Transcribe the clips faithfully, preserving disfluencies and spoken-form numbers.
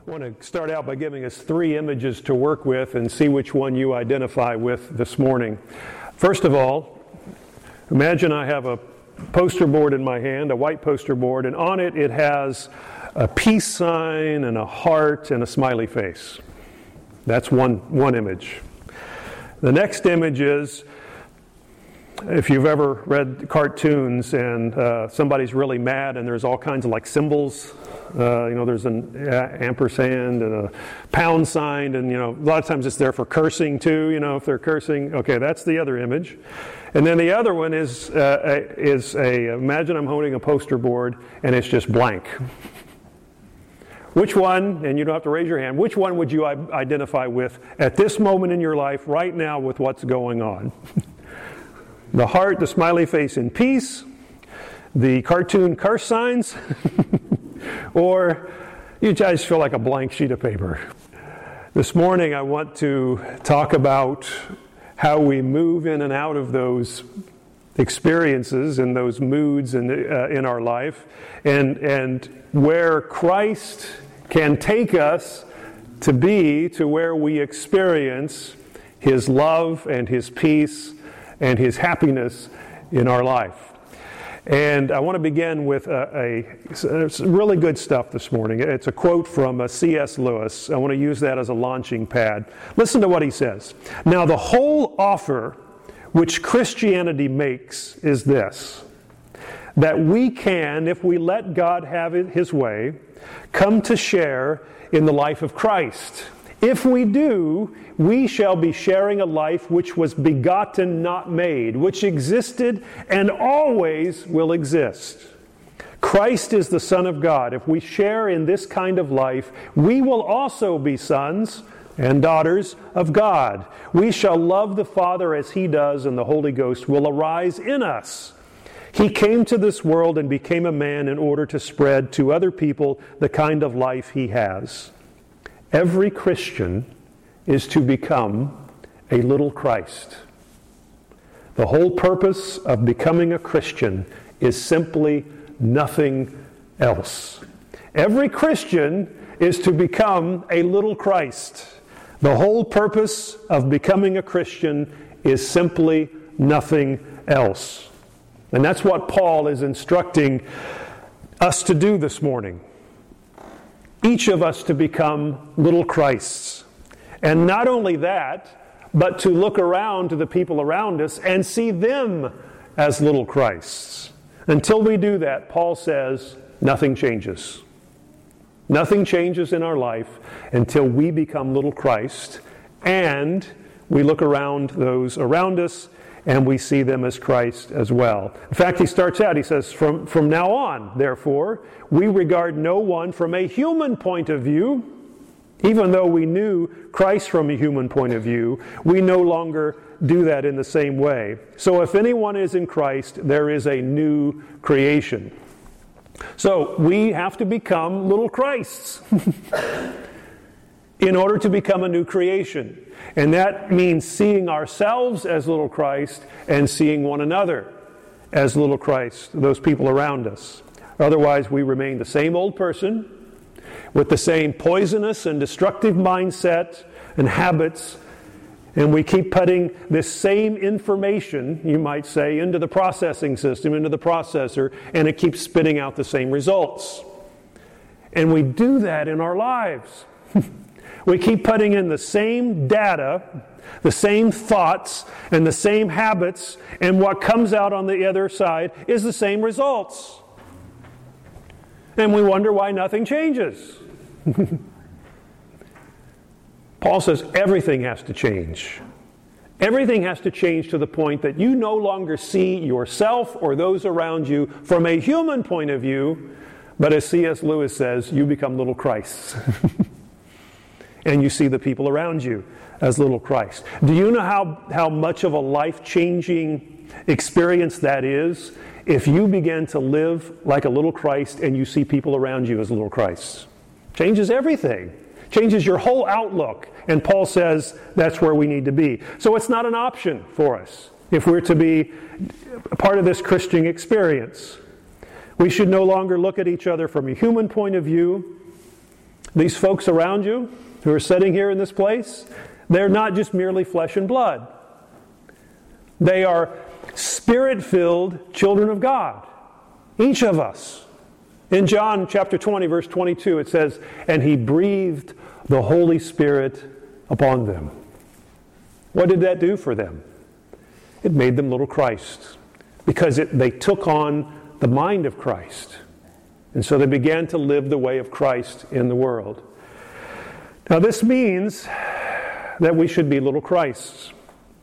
I want to start out by giving us three images to work with and see which one you identify with this morning. First of all, imagine I have a poster board in my hand, a white poster board, and on it it has a peace sign and a heart and a smiley face. That's one, one image. The next image is, if you've ever read cartoons and uh, somebody's really mad and there's all kinds of like symbols, uh, you know, there's an ampersand and a pound sign, and you know, a lot of times it's there for cursing too, you know, if they're cursing. Okay, that's the other image. And then the other one is, uh, a, is a, imagine I'm holding a poster board and it's just blank. Which one, and you don't have to raise your hand, which one would you identify with at this moment in your life right now with what's going on? The heart, the smiley face in peace, the cartoon curse signs, or you guys feel like a blank sheet of paper. This morning I want to talk about how we move in and out of those experiences and those moods in, uh, in our life, and, and where Christ can take us to be to where we experience His love and His peace and His happiness in our life. And I want to begin with a, a, a really good stuff this morning. It's a quote from C S Lewis. I want to use that as a launching pad. Listen to what he says. Now, the whole offer which Christianity makes is this: that we can, if we let God have it His way, come to share in the life of Christ. If we do, we shall be sharing a life which was begotten, not made, which existed and always will exist. Christ is the Son of God. If we share in this kind of life, we will also be sons and daughters of God. We shall love the Father as He does, and the Holy Ghost will arise in us. He came to this world and became a man in order to spread to other people the kind of life He has. Every Christian is to become a little Christ. The whole purpose of becoming a Christian is simply nothing else. Every Christian is to become a little Christ. The whole purpose of becoming a Christian is simply nothing else. And that's what Paul is instructing us to do this morning. Each of us to become little Christs. And not only that, but to look around to the people around us and see them as little Christs. Until we do that, Paul says, nothing changes. Nothing changes in our life until we become little Christ, and we look around those around us and we see them as Christ as well. In fact, he starts out, he says, from, from now on, therefore, we regard no one from a human point of view. Even though we knew Christ from a human point of view, we no longer do that in the same way. So if anyone is in Christ, there is a new creation. So we have to become little Christs in order to become a new creation. And that means seeing ourselves as little Christ and seeing one another as little Christ, those people around us. Otherwise, we remain the same old person with the same poisonous and destructive mindset and habits, and we keep putting this same information, you might say, into the processing system, into the processor, and it keeps spitting out the same results. And we do that in our lives. We keep putting in the same data, the same thoughts, and the same habits, and what comes out on the other side is the same results. And we wonder why nothing changes. Paul says everything has to change. Everything has to change to the point that you no longer see yourself or those around you from a human point of view, but as C S Lewis says, you become little Christs. And you see the people around you as little Christ. Do you know how, how much of a life-changing experience that is if you begin to live like a little Christ and you see people around you as little Christs? Changes everything. Changes your whole outlook. And Paul says that's where we need to be. So it's not an option for us if we're to be a part of this Christian experience. We should no longer look at each other from a human point of view, These folks around you who are sitting here in this place, they're not just merely flesh and blood. They are Spirit-filled children of God. Each of us. In John chapter twenty, verse twenty-two, it says, "And He breathed the Holy Spirit upon them." What did that do for them? It made them little Christ, because it, they took on the mind of Christ. And so they began to live the way of Christ in the world. Now this means that we should be little Christs.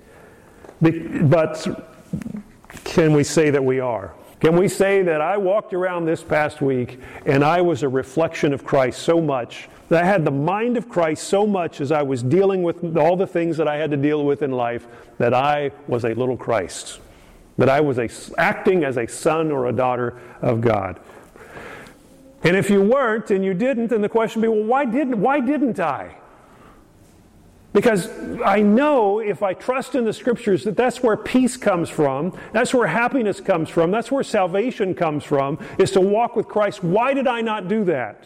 But can we say that we are? Can we say that I walked around this past week and I was a reflection of Christ so much, that I had the mind of Christ so much as I was dealing with all the things that I had to deal with in life, that I was a little Christ, that I was a, acting as a son or a daughter of God? And if you weren't and you didn't, then the question would be, well, why didn't, why didn't I? Because I know if I trust in the Scriptures that that's where peace comes from, that's where happiness comes from, that's where salvation comes from, is to walk with Christ. Why did I not do that?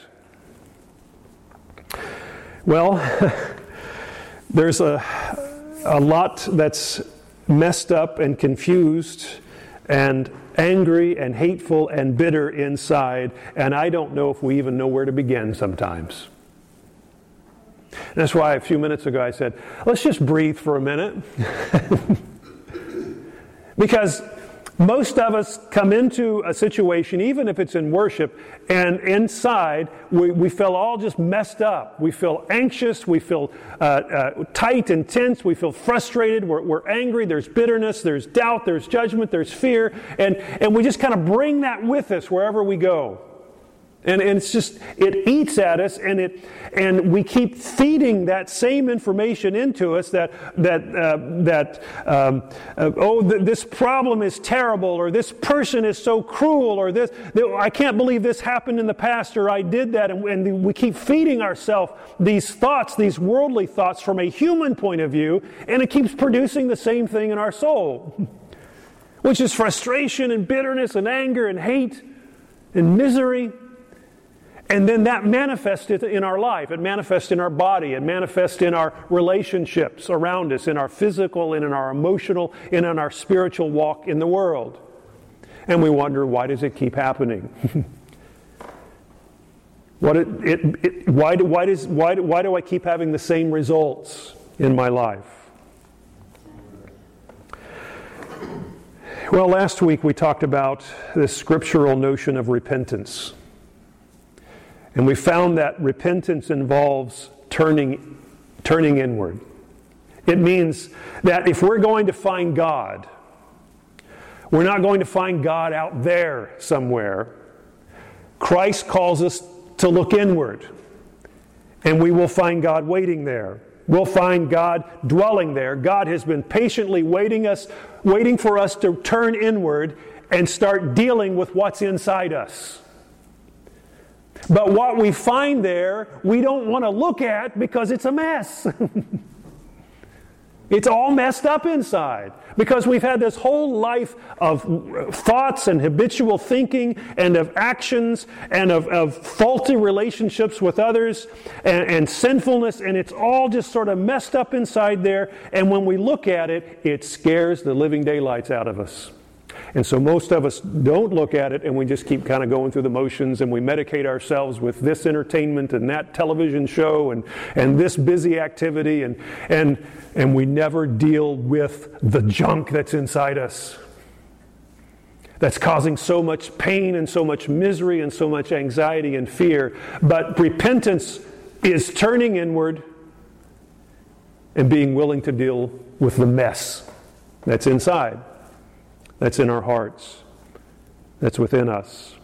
Well, there's a, a lot that's messed up and confused and angry and hateful and bitter inside, and I don't know if we even know where to begin sometimes. That's why a few minutes ago I said, let's just breathe for a minute. Because most of us come into a situation, even if it's in worship, and inside we, we feel all just messed up. We feel anxious, we feel uh, uh, tight and tense, we feel frustrated, we're, we're angry, there's bitterness, there's doubt, there's judgment, there's fear, and, and we just kind of bring that with us wherever we go. And, and it's just, it eats at us, and it, and we keep feeding that same information into us that that uh, that um, uh, oh, th- this problem is terrible, or this person is so cruel, or this th- I can't believe this happened in the past, or I did that, and, and we keep feeding ourselves these thoughts, these worldly thoughts from a human point of view, and it keeps producing the same thing in our soul, which is frustration and bitterness and anger and hate and misery. And then that manifests in our life. It manifests in our body. It manifests in our relationships around us, in our physical and in our emotional and in our spiritual walk in the world. And we wonder, why does it keep happening? what it, it, it, why, do, why, does, why, do, why do I keep having the same results in my life? Well, last week we talked about this scriptural notion of repentance. And we found that repentance involves turning, turning inward. It means that if we're going to find God, we're not going to find God out there somewhere. Christ calls us to look inward. And we will find God waiting there. We'll find God dwelling there. God has been patiently waiting us, waiting for us to turn inward and start dealing with what's inside us. But what we find there, we don't want to look at because it's a mess. It's all messed up inside. Because we've had this whole life of thoughts and habitual thinking and of actions and of, of faulty relationships with others and, and sinfulness, and it's all just sort of messed up inside there. And when we look at it, it scares the living daylights out of us. And so most of us don't look at it, and we just keep kind of going through the motions, and we medicate ourselves with this entertainment and that television show and, and this busy activity, and, and, and we never deal with the junk that's inside us that's causing so much pain and so much misery and so much anxiety and fear. But repentance is turning inward and being willing to deal with the mess that's inside. That's in our hearts. That's within us.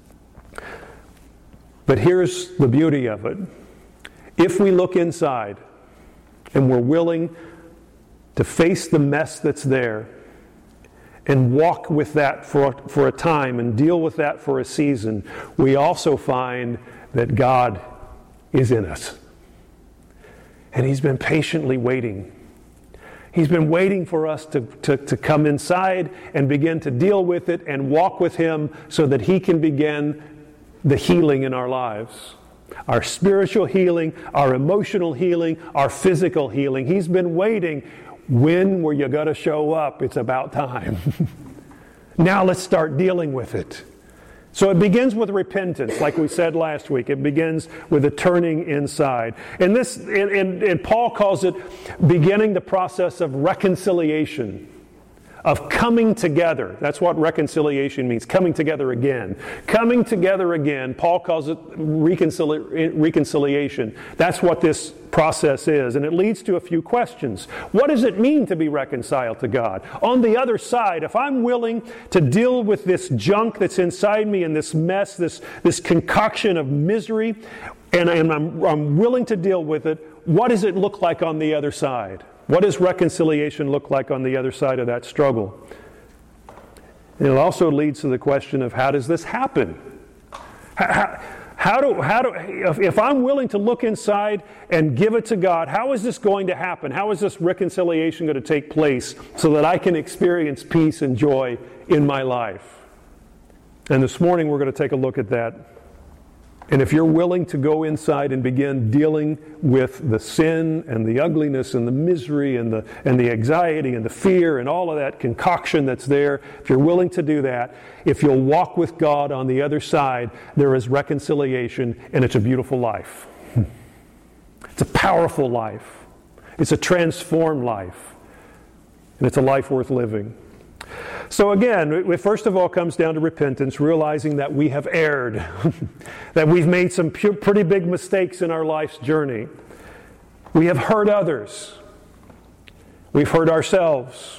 But here's the beauty of it. If we look inside and we're willing to face the mess that's there and walk with that for, for a time and deal with that for a season, we also find that God is in us. And He's been patiently waiting. He's been waiting for us to, to, to come inside and begin to deal with it and walk with Him so that He can begin the healing in our lives. Our spiritual healing, our emotional healing, our physical healing. He's been waiting. When were you going to show up? It's about time. Now let's start dealing with it. So it begins with repentance, like we said last week. It begins with a turning inside. And this, and, and, and Paul calls it beginning the process of reconciliation, of coming together. That's what reconciliation means, coming together again. Coming together again, Paul calls it reconcili- reconciliation. That's what this process is, and it leads to a few questions. What does it mean to be reconciled to God? On the other side, if I'm willing to deal with this junk that's inside me and this mess, this, this concoction of misery, and, and I'm, I'm willing to deal with it, what does it look like on the other side? What does reconciliation look like on the other side of that struggle? And it also leads to the question of how does this happen? How, how do, how do, if, if I'm willing to look inside and give it to God, how is this going to happen? How is this reconciliation going to take place so that I can experience peace and joy in my life? And this morning we're going to take a look at that. And if you're willing to go inside and begin dealing with the sin and the ugliness and the misery and the and the anxiety and the fear and all of that concoction that's there, if you're willing to do that, if you'll walk with God on the other side, there is reconciliation, and it's a beautiful life. It's a powerful life. It's a transformed life. And it's a life worth living. So again, it first of all comes down to repentance, realizing that we have erred, that we've made some pu- pretty big mistakes in our life's journey. We have hurt others. We've hurt ourselves.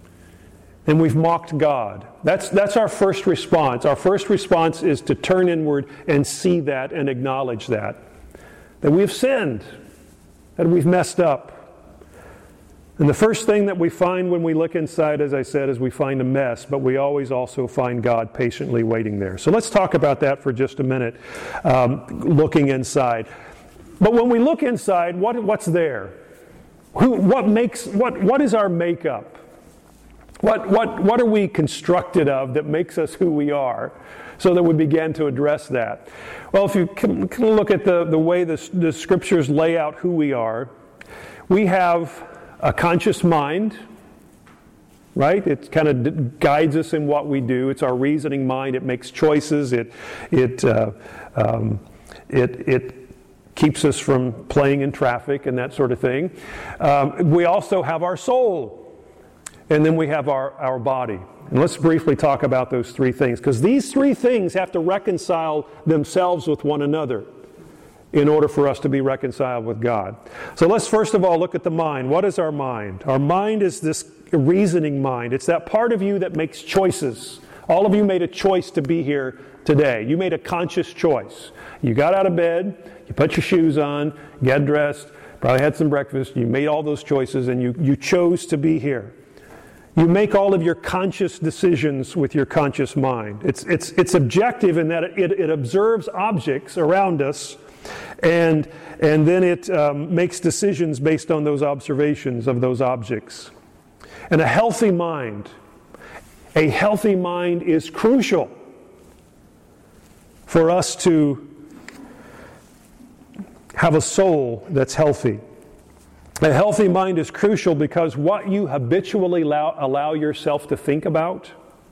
And we've mocked God. That's, that's our first response. Our first response is to turn inward and see that and acknowledge that. That we've sinned, that we've messed up. And the first thing that we find when we look inside, as I said, is we find a mess, but we always also find God patiently waiting there. So let's talk about that for just a minute, um, looking inside. But when we look inside, what, what's there? Who, what makes, what, what is our makeup? What, what, what are we constructed of that makes us who we are? So that we begin to address that. Well, if you can look at the, the way the, the Scriptures lay out who we are, we have a conscious mind, right? It kind of guides us in what we do. It's our reasoning mind. It makes choices. It it uh, um, it it keeps us from playing in traffic and that sort of thing. Um, we also have our soul, and then we have our our body. And let's briefly talk about those three things, because these three things have to reconcile themselves with one another in order for us to be reconciled with God. So let's first of all look at the mind. What is our mind? Our mind is this reasoning mind. It's that part of you that makes choices. All of you made a choice to be here today. You made a conscious choice. You got out of bed, you put your shoes on, you got dressed, probably had some breakfast, you made all those choices, and you, you chose to be here. You make all of your conscious decisions with your conscious mind. It's, it's, it's objective in that it, it observes objects around us, And, and then it um, makes decisions based on those observations of those objects. And a healthy mind, a healthy mind is crucial for us to have a soul that's healthy. A healthy mind is crucial because what you habitually allow, allow yourself to think about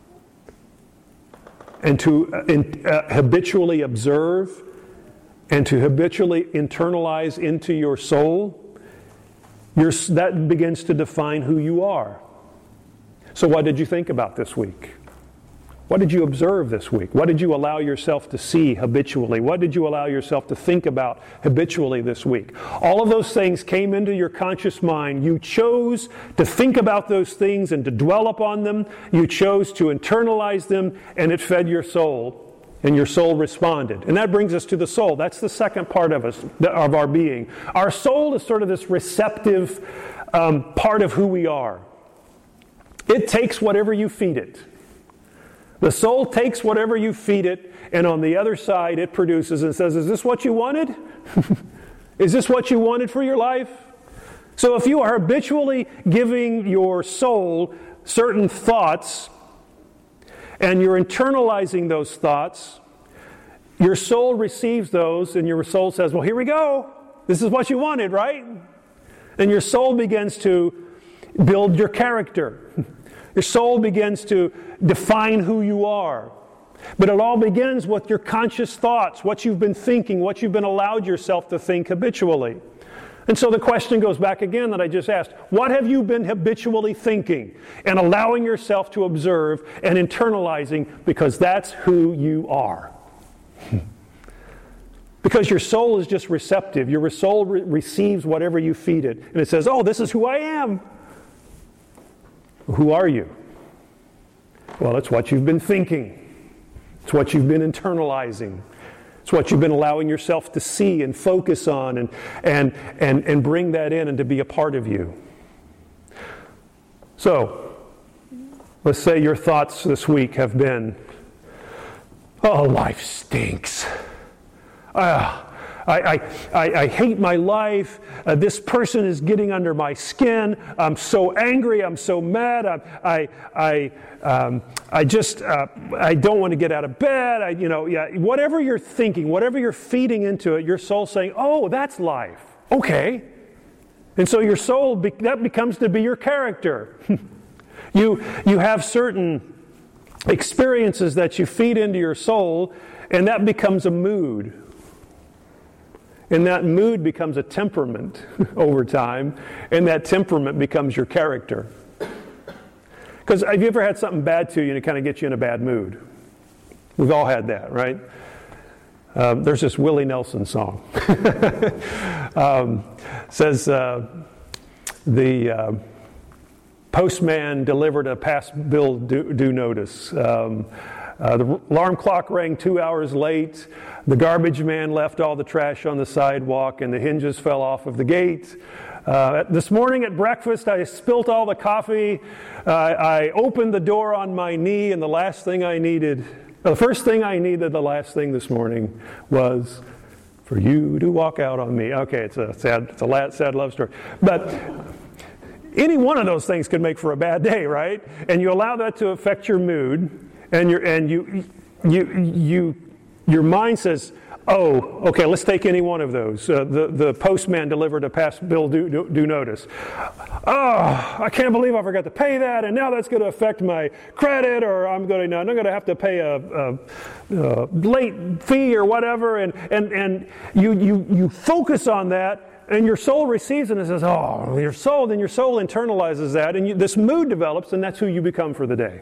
and to uh, in, uh, habitually observe and to habitually internalize into your soul, your, that begins to define who you are. So what did you think about this week? What did you observe this week? What did you allow yourself to see habitually? What did you allow yourself to think about habitually this week? All of those things came into your conscious mind. You chose to think about those things and to dwell upon them. You chose to internalize them, and it fed your soul. And your soul responded. And that brings us to the soul. That's the second part of us, of our being. Our soul is sort of this receptive um, part of who we are. It takes whatever you feed it. The soul takes whatever you feed it, and on the other side it produces and says, is this what you wanted? Is this what you wanted for your life? So if you are habitually giving your soul certain thoughts, and you're internalizing those thoughts, your soul receives those, and your soul says, well, here we go. This is what you wanted, right? And your soul begins to build your character. Your soul begins to define who you are. But it all begins with your conscious thoughts, what you've been thinking, what you've been allowed yourself to think habitually. And so the question goes back again that I just asked. What have you been habitually thinking and allowing yourself to observe and internalizing, because that's who you are? Because your soul is just receptive. Your soul re- receives whatever you feed it. And it says, oh, this is who I am. Who are you? Well, it's what you've been thinking. It's what you've been internalizing. It's what you've been allowing yourself to see and focus on and, and, and, and bring that in and to be a part of you. So, let's say your thoughts this week have been, oh, life stinks. Ah. I, I, I, I hate my life. Uh, this person is getting under my skin. I'm so angry. I'm so mad. I, I, I, um, I just, uh, I don't want to get out of bed. I, you know, yeah. Whatever you're thinking, whatever you're feeding into it, your soul's saying, "Oh, that's life." Okay, and so your soul be, that becomes to be your character. you, you have certain experiences that you feed into your soul, and that becomes a mood. And that mood becomes a temperament over time, and that temperament becomes your character. Because have you ever had something bad to you and it kind of gets you in a bad mood? We've all had that, right? Um, there's this Willie Nelson song. um, says uh, the uh, postman delivered a past bill due, due notice. Um, Uh, the alarm clock rang two hours late. The garbage man left all the trash on the sidewalk, and the hinges fell off of the gate. Uh, this morning at breakfast, I spilt all the coffee. Uh, I opened the door on my knee, and the last thing I needed, the first thing I needed, the last thing this morning was for you to walk out on me. Okay, it's a sad, it's a sad love story, but any one of those things could make for a bad day, right? And you allow that to affect your mood. And, you're, and you, you, you, your mind says, oh, okay, let's take any one of those. Uh, the, the postman delivered a past bill due, due, due notice. Oh, I can't believe I forgot to pay that, and now that's going to affect my credit, or I'm going to, I'm going to have to pay a, a, a late fee or whatever. And, and, and you, you, you focus on that, and your soul receives it and says, oh, your soul, then your soul internalizes that, and you, this mood develops, and that's who you become for the day.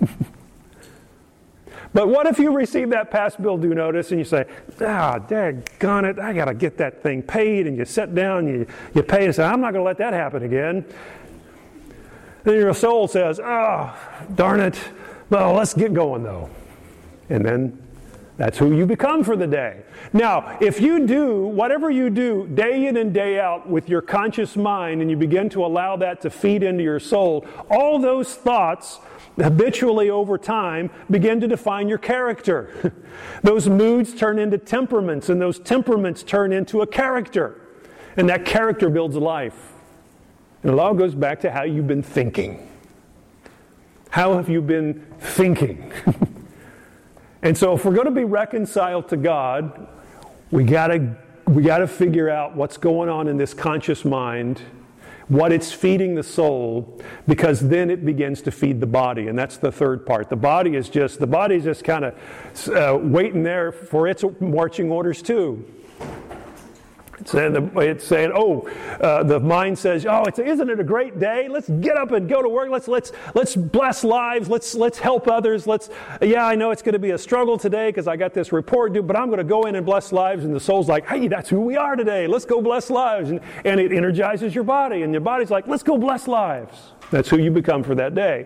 But what if you receive that past bill due notice and you say, ah, daggone it, I got to get that thing paid, and you sit down, you, you pay and say, I'm not going to let that happen again. Then your soul says, oh, darn it, well, let's get going though. And then that's who you become for the day. Now, if you do, whatever you do day in and day out with your conscious mind, and you begin to allow that to feed into your soul, all those thoughts habitually over time begin to define your character. Those moods turn into temperaments, and those temperaments turn into a character. And that character builds life. And it all goes back to how you've been thinking. How have you been thinking? And so if we're going to be reconciled to God, we gotta we gotta figure out what's going on in this conscious mind, what it's feeding the soul, because then it begins to feed the body, and that's the third part. The body is just the body is just kind of uh, waiting there for its marching orders too. It's saying, it's saying oh, uh, the mind says, oh, it's, isn't it a great day? Let's get up and go to work. Let's let's let's bless lives. Let's let's help others. Let's yeah, I know it's going to be a struggle today because I got this report due, but I'm going to go in and bless lives. And the soul's like, hey, that's who we are today. Let's go bless lives, and and it energizes your body, and your body's like, let's go bless lives. That's who you become for that day.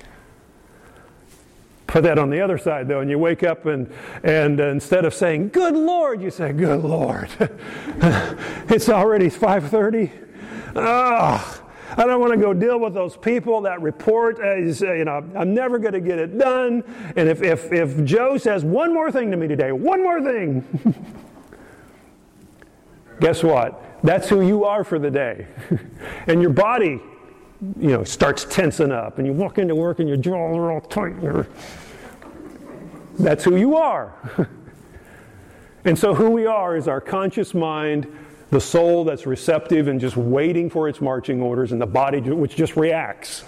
Put that on the other side, though, and you wake up and and uh, instead of saying, good Lord, you say, good Lord. It's already five thirty. Oh, I don't want to go deal with those people. That report is, uh, you know, I'm never going to get it done. And if, if, if Joe says one more thing to me today, one more thing, guess what? That's who you are for the day. And your body, you know, starts tensing up, and you walk into work and your jaw are all tight. That's who you are. And so who we are is our conscious mind, the soul that's receptive and just waiting for its marching orders, and the body which just reacts.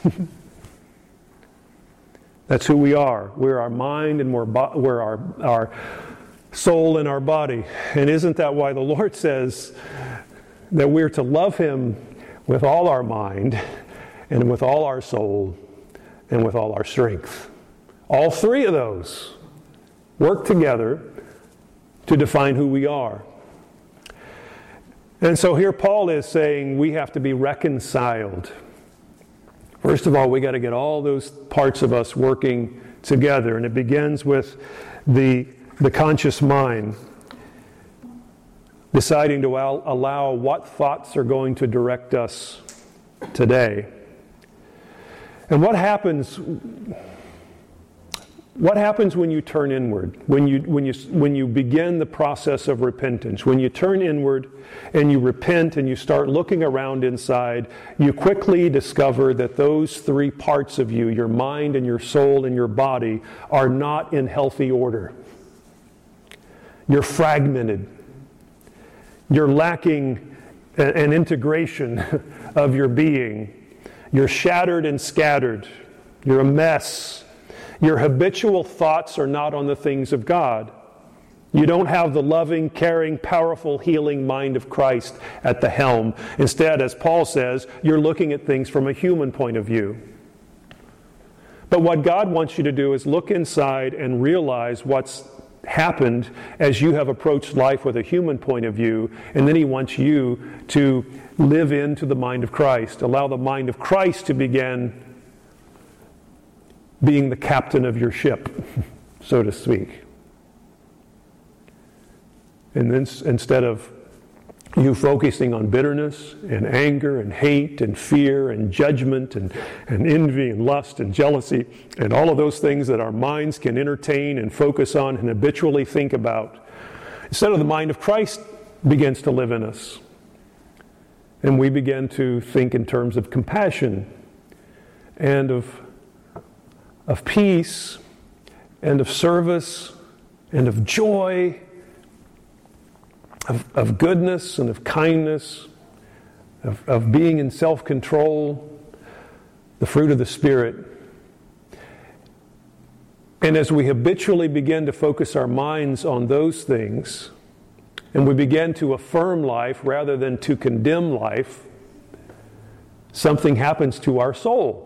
That's who we are. We're our mind and we're, bo- we're our, our soul and our body. And isn't that why the Lord says that we're to love Him with all our mind and with all our soul and with all our strength? All three of those work together to define who we are. And so here Paul is saying we have to be reconciled. First of all, we got to get all those parts of us working together. And it begins with the, the conscious mind deciding to al- allow what thoughts are going to direct us today. And what happens what happens when you turn inward? When you when you when you begin the process of repentance, when you turn inward and you repent and you start looking around inside, you quickly discover that those three parts of you, your mind and your soul and your body, are not in healthy order. You're fragmented. You're lacking an integration of your being. You're shattered and scattered. You're a mess. Your habitual thoughts are not on the things of God. You don't have the loving, caring, powerful, healing mind of Christ at the helm. Instead, as Paul says, you're looking at things from a human point of view. But what God wants you to do is look inside and realize what's happened as you have approached life with a human point of view, and then He wants you to live into the mind of Christ. Allow the mind of Christ to begin being the captain of your ship, so to speak. And then instead of you focusing on bitterness and anger and hate and fear and judgment and, and envy and lust and jealousy and all of those things that our minds can entertain and focus on and habitually think about, instead of the mind of Christ begins to live in us. And we begin to think in terms of compassion and of of peace, and of service, and of joy, of, of goodness, and of kindness, of, of being in self-control, the fruit of the Spirit. And as we habitually begin to focus our minds on those things, and we begin to affirm life rather than to condemn life, something happens to our soul.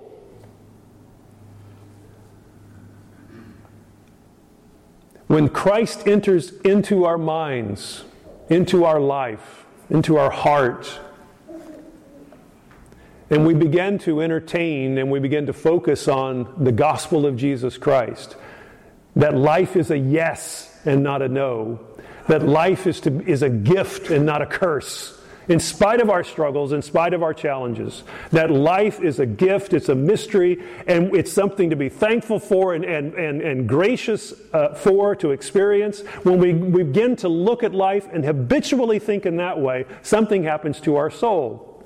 When Christ enters into our minds, into our life, into our heart, and we begin to entertain and we begin to focus on the gospel of Jesus Christ, that life is a yes and not a no, that life is to, is a gift and not a curse, in spite of our struggles, in spite of our challenges, that life is a gift, it's a mystery, and it's something to be thankful for and, and, and, and gracious uh, for, to experience. When we, we begin to look at life and habitually think in that way, something happens to our soul.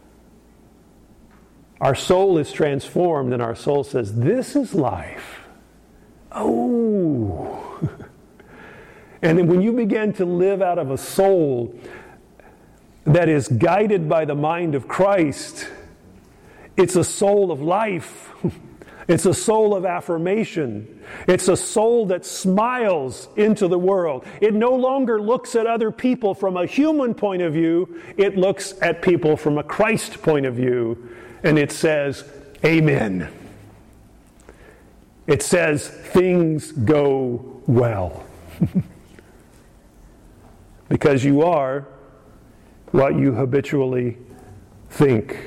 Our soul is transformed, and our soul says, this is life. Oh! And then when you begin to live out of a soul that is guided by the mind of Christ, it's a soul of life. It's a soul of affirmation. It's a soul that smiles into the world. It no longer looks at other people from a human point of view. It looks at people from a Christ point of view. And it says, Amen. It says, things go well. Because you are what you habitually think.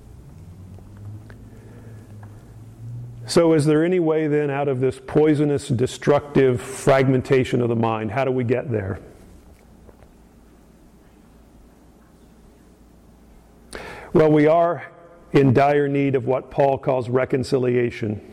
So is there any way then out of this poisonous, destructive fragmentation of the mind? How do we get there? Well, we are in dire need of what Paul calls reconciliation.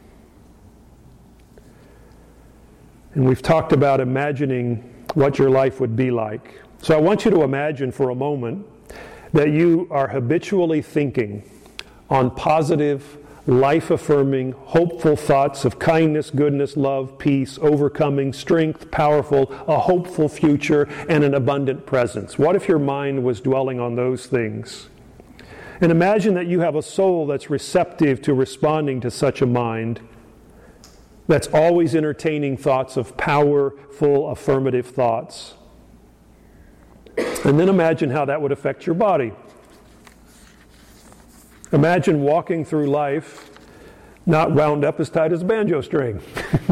And we've talked about imagining what your life would be like. So I want you to imagine for a moment that you are habitually thinking on positive, life-affirming, hopeful thoughts of kindness, goodness, love, peace, overcoming, strength, powerful, a hopeful future, and an abundant presence. What if your mind was dwelling on those things? And imagine that you have a soul that's receptive to responding to such a mind, that's always entertaining thoughts of powerful, affirmative thoughts. And then imagine how that would affect your body. Imagine walking through life not wound up as tight as a banjo string.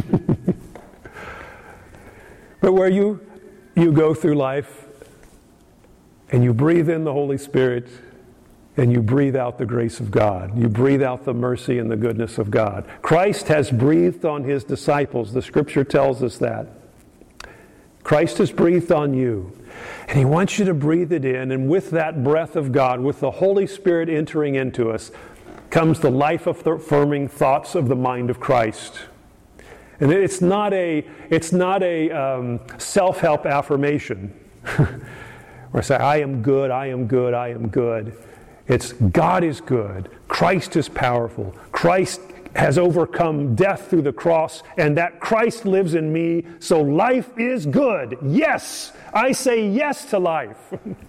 But where you, you go through life and you breathe in the Holy Spirit and you breathe out the grace of God. You breathe out the mercy and the goodness of God. Christ has breathed on His disciples. The Scripture tells us that. Christ has breathed on you. And He wants you to breathe it in, and with that breath of God, with the Holy Spirit entering into us, comes the life-affirming thoughts of the mind of Christ. And it's not a, it's not a um, self-help affirmation. Or say, I am good, I am good, I am good. It's God is good. Christ is powerful. Christ has overcome death through the cross, and that Christ lives in me, so life is good. Yes! I say yes to life.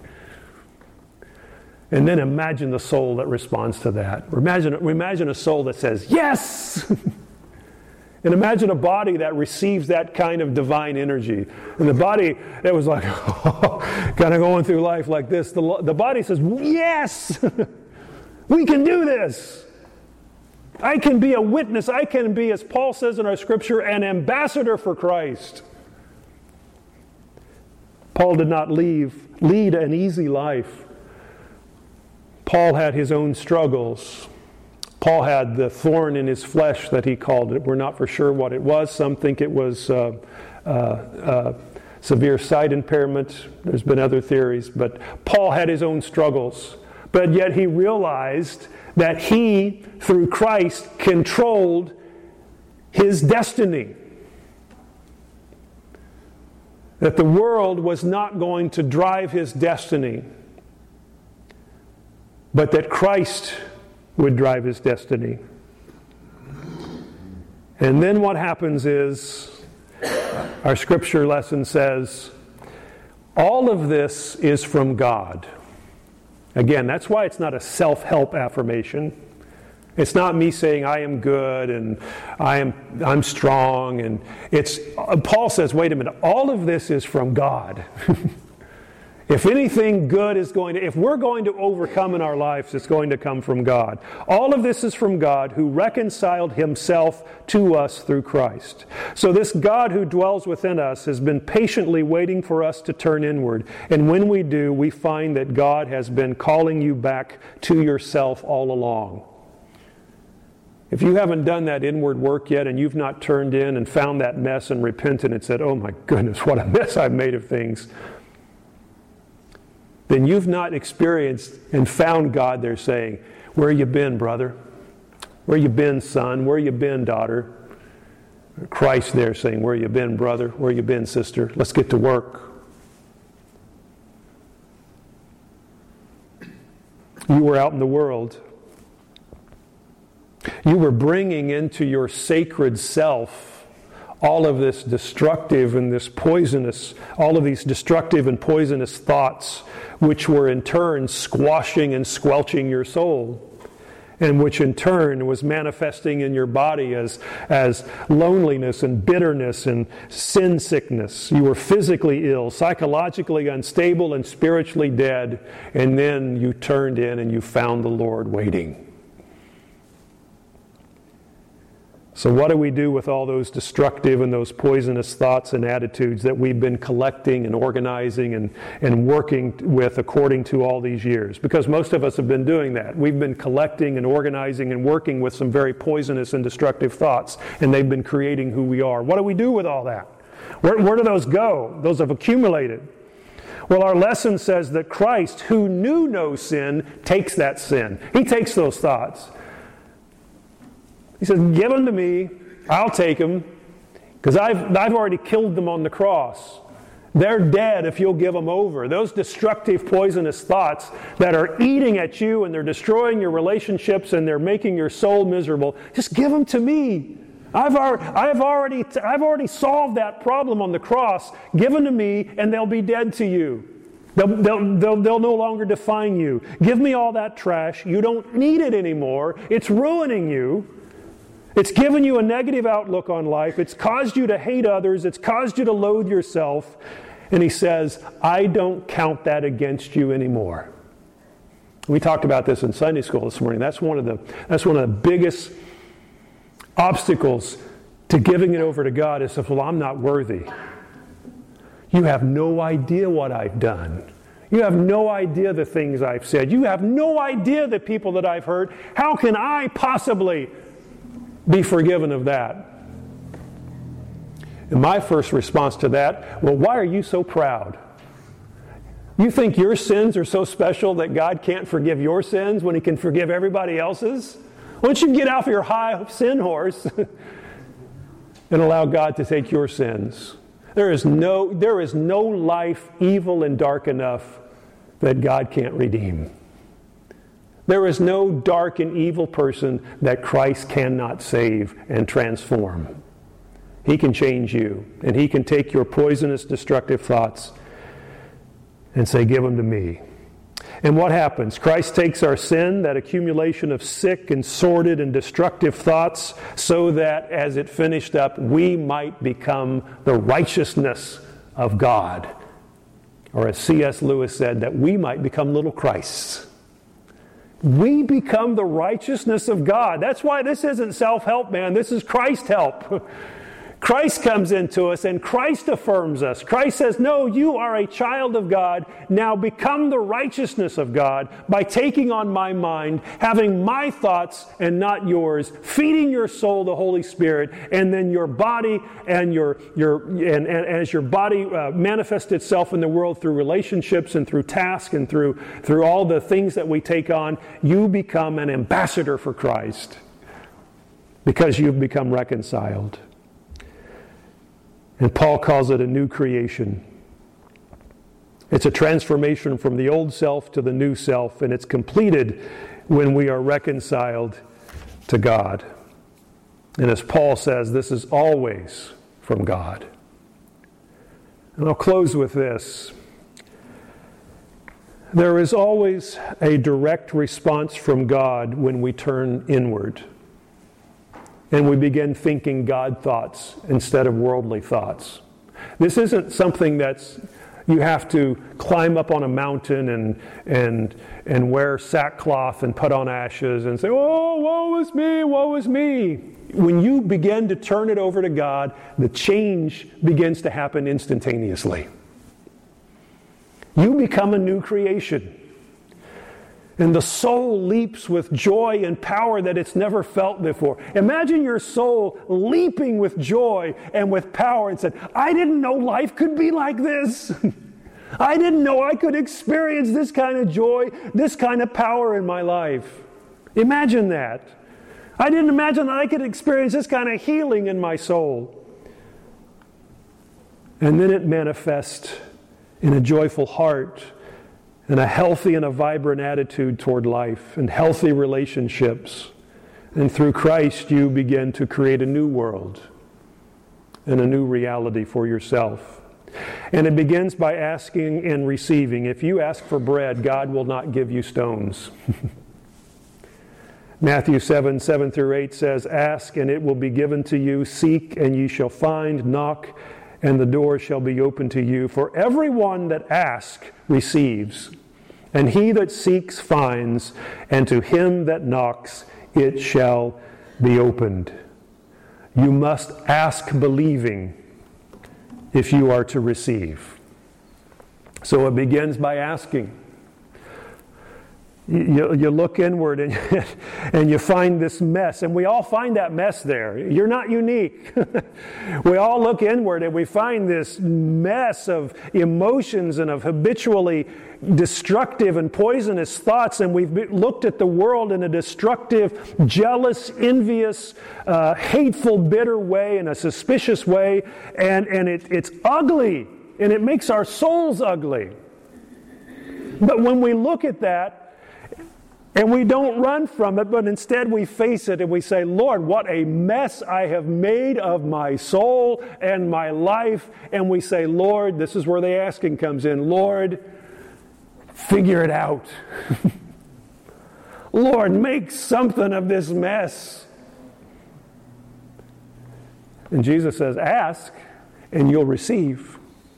And then imagine the soul that responds to that. Imagine, imagine a soul that says, yes! And imagine a body that receives that kind of divine energy. And the body that was like, oh, kind of going through life like this, the, the body says, yes! We can do this! I can be a witness. I can be, as Paul says in our Scripture, an ambassador for Christ. Paul did not leave, lead an easy life. Paul had his own struggles. Paul had the thorn in his flesh that he called it. We're not for sure what it was. Some think it was uh, uh, uh, severe sight impairment. There's been other theories. But Paul had his own struggles. But yet he realized that he, through Christ, controlled his destiny. That the world was not going to drive his destiny, but that Christ would drive his destiny. And then what happens is, our scripture lesson says, all of this is from God. Again, that's why it's not a self-help affirmation. It's not me saying I am good and I am I'm strong, and it's Paul says, wait a minute, all of this is from God. If anything good is going to, if we're going to overcome in our lives, it's going to come from God. All of this is from God, who reconciled Himself to us through Christ. So this God who dwells within us has been patiently waiting for us to turn inward. And when we do, we find that God has been calling you back to yourself all along. If you haven't done that inward work yet, and you've not turned in and found that mess and repented and said, oh my goodness, what a mess I've made of things, then you've not experienced and found God there saying, where you been, brother? Where you been, son? Where you been, daughter? Christ there saying, where you been, brother? Where you been, sister? Let's get to work. You were out in the world. You were bringing into your sacred self all of this destructive and this poisonous, all of these destructive and poisonous thoughts, which were in turn squashing and squelching your soul, and which in turn was manifesting in your body as, as loneliness and bitterness and sin sickness. You were physically ill, psychologically unstable, and spiritually dead, and then you turned in and you found the Lord waiting. So what do we do with all those destructive and those poisonous thoughts and attitudes that we've been collecting and organizing and, and working with according to all these years? Because most of us have been doing that. We've been collecting and organizing and working with some very poisonous and destructive thoughts, and they've been creating who we are. What do we do with all that? Where, where do those go? Those have accumulated. Well, our lesson says that Christ, who knew no sin, takes that sin. He takes those thoughts. He says, give them to me, I'll take them, because I've, I've already killed them on the cross. They're dead if you'll give them over. Those destructive, poisonous thoughts that are eating at you and they're destroying your relationships and they're making your soul miserable, just give them to me. I've already, I've already, I've already solved that problem on the cross. Give them to me and they'll be dead to you. They'll, they'll, they'll, they'll no longer define you. Give me all that trash. You don't need it anymore. It's ruining you. It's given you a negative outlook on life. It's caused you to hate others. It's caused you to loathe yourself. And he says, I don't count that against you anymore. We talked about this in Sunday school this morning. That's one of the, that's one of the biggest obstacles to giving it over to God is, well, I'm not worthy. You have no idea what I've done. You have no idea the things I've said. You have no idea the people that I've hurt. How can I possibly be forgiven of that? And my first response to that, well, why are you so proud? You think your sins are so special that God can't forgive your sins when He can forgive everybody else's? Why don't you get off your high sin horse and allow God to take your sins? There is no, there is no life evil and dark enough that God can't redeem. There is no dark and evil person that Christ cannot save and transform. He can change you, and He can take your poisonous, destructive thoughts and say, give them to me. And what happens? Christ takes our sin, that accumulation of sick and sordid and destructive thoughts, so that as it finished up, we might become the righteousness of God. Or as C S Lewis said, that we might become little Christs. We become the righteousness of God. That's why this isn't self-help, man. This is Christ help. Christ comes into us and Christ affirms us. Christ says, no, you are a child of God. Now become the righteousness of God by taking on my mind, having my thoughts and not yours, feeding your soul the Holy Spirit, and then your body and your your and, and as your body uh, manifests itself in the world through relationships and through tasks and through through all the things that we take on, you become an ambassador for Christ because you've become reconciled. And Paul calls it a new creation. It's a transformation from the old self to the new self, and it's completed when we are reconciled to God. And as Paul says, this is always from God. And I'll close with this. There is always a direct response from God when we turn inward. And we begin thinking God thoughts instead of worldly thoughts. This isn't something that's you have to climb up on a mountain and and and wear sackcloth and put on ashes and say, oh, woe is me, woe is me. When you begin to turn it over to God, the change begins to happen instantaneously. You become a new creation. And the soul leaps with joy and power that it's never felt before. Imagine your soul leaping with joy and with power and said, I didn't know life could be like this. I didn't know I could experience this kind of joy, this kind of power in my life. Imagine that. I didn't imagine that I could experience this kind of healing in my soul. And then it manifests in a joyful heart, and a healthy and a vibrant attitude toward life, and healthy relationships. And through Christ, you begin to create a new world and a new reality for yourself. And it begins by asking and receiving. If you ask for bread, God will not give you stones. Matthew seven, seven through eight says, ask and it will be given to you. Seek and ye shall find. Knock and the door shall be opened to you. For everyone that asks receives, and he that seeks finds, and to him that knocks it shall be opened. You must ask believing if you are to receive. So it begins by asking. You, you look inward and, and you find this mess. And we all find that mess there. You're not unique. We all look inward and we find this mess of emotions and of habitually destructive and poisonous thoughts. And we've looked at the world in a destructive, jealous, envious, uh, hateful, bitter way, in a suspicious way. And, and it, it's ugly. and it makes our souls ugly. But when we look at that, and we don't run from it, but instead we face it and we say, Lord, what a mess I have made of my soul and my life. And we say, Lord, this is where the asking comes in. Lord, figure it out. Lord, make something of this mess. And Jesus says, ask and you'll receive.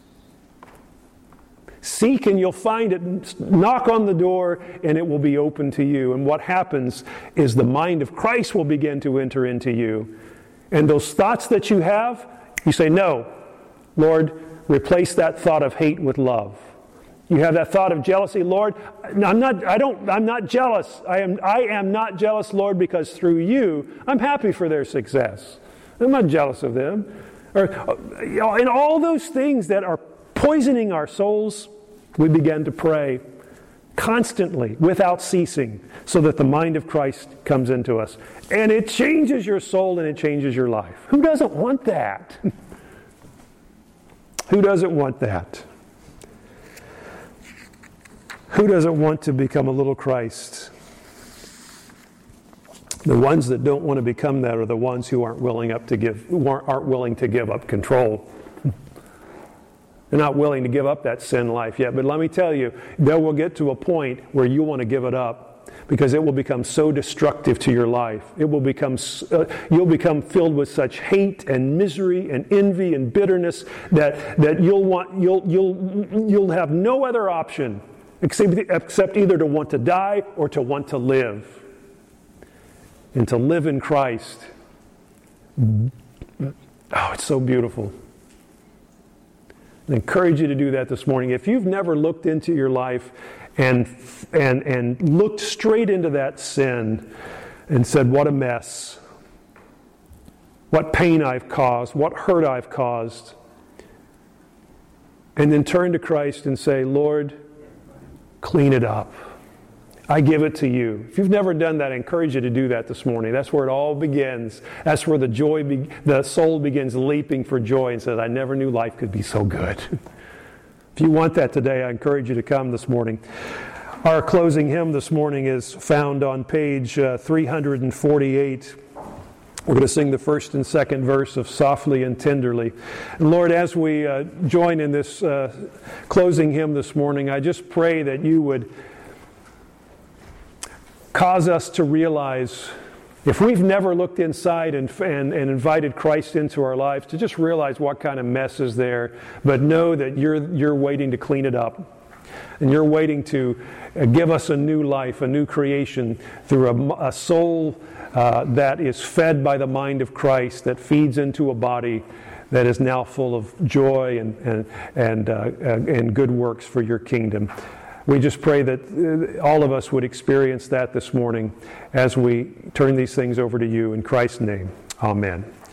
Seek and you'll find it. Knock on the door and it will be open to you. And what happens is the mind of Christ will begin to enter into you. And those thoughts that you have, you say, no, Lord, replace that thought of hate with love. You have that thought of jealousy, Lord, I'm not, I don't, I'm not jealous. I am, I am not jealous, Lord, because through you, I'm happy for their success. I'm not jealous of them. Or, and all those things that are poisoning our souls, we begin to pray constantly, without ceasing, so that the mind of Christ comes into us. And it changes your soul and it changes your life. Who doesn't want that? Who doesn't want that? Who doesn't want to become a little Christ? The ones that don't want to become that are the ones who aren't willing up to give, who aren't, aren't willing to give up control. They're not willing to give up that sin life yet. But let me tell you, they will get to a point where you want to give it up because it will become so destructive to your life. It will become, uh, you'll become filled with such hate and misery and envy and bitterness that, that you'll want, you'll, you'll, you'll have no other option except, except either to want to die or to want to live. And to live in Christ. Oh, it's so beautiful. I encourage you to do that this morning. If you've never looked into your life and, and, and looked straight into that sin and said, what a mess, what pain I've caused, what hurt I've caused, and then turn to Christ and say, Lord, clean it up. I give it to you. If you've never done that, I encourage you to do that this morning. That's where it all begins. That's where the joy, be- the soul begins leaping for joy and says, I never knew life could be so good. If you want that today, I encourage you to come this morning. Our closing hymn this morning is found on page uh, three forty-eight. We're going to sing the first and second verse of Softly and Tenderly. And Lord, as we uh, join in this uh, closing hymn this morning, I just pray that you would cause us to realize, if we've never looked inside and, and, and invited Christ into our lives, to just realize what kind of mess is there, but know that you're, you're waiting to clean it up. And you're waiting to give us a new life, a new creation through a, a soul uh, that is fed by the mind of Christ, that feeds into a body that is now full of joy and, and, and, uh, and good works for your kingdom. We just pray that all of us would experience that this morning as we turn these things over to you. In Christ's name, amen.